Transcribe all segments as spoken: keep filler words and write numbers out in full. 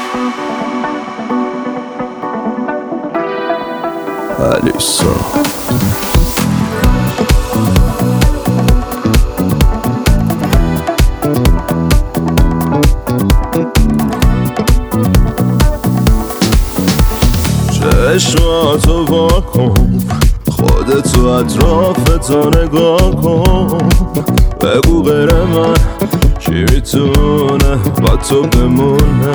Alyssa. چشماتو وا کن، خودتو اطرافتو نگاه کن، بگو غیر من کی میتونه با تو بمونه.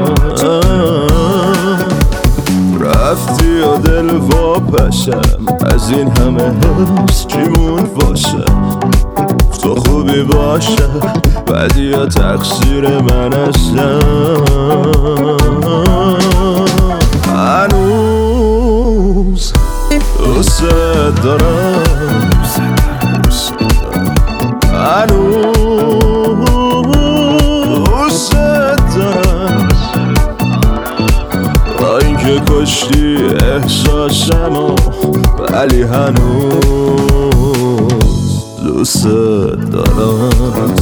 رفتی و دل واپشم، از این همه حس چی موند باشه؟ تو خوبی باشه بعدی یا تقصیر من اصلا. هنوز دوست دارم، هنوز دوست دارم، با اینکه کشتی احساسمو ولی هنوز دوست دارم.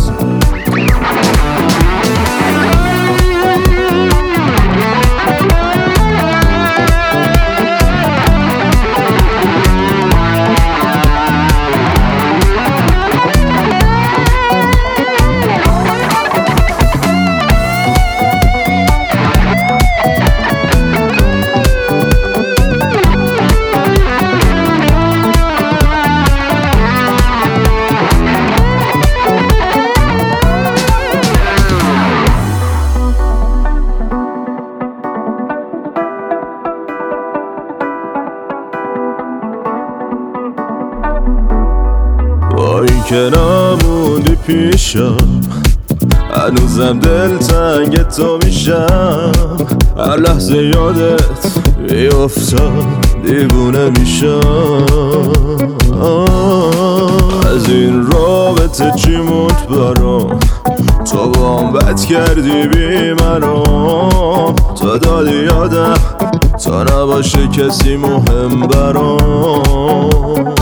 با این که نموندی پیشم، هنوزم دل تنگ تو میشم. هر لحظه یادت میافتم دیوونه میشم. از این رابطه چی موند برام، تو بام بد کردی بی مرام. تو دادی یادم تا نباشه کسی مهم برام.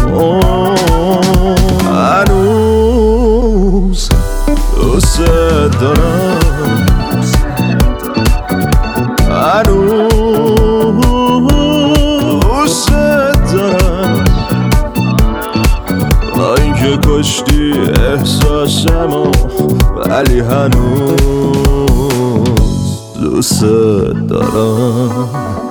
هنوز دوست دارم، هنوز دوست دارم، با اینکه کشتی احساسمو ولی هنوز دوست دارم.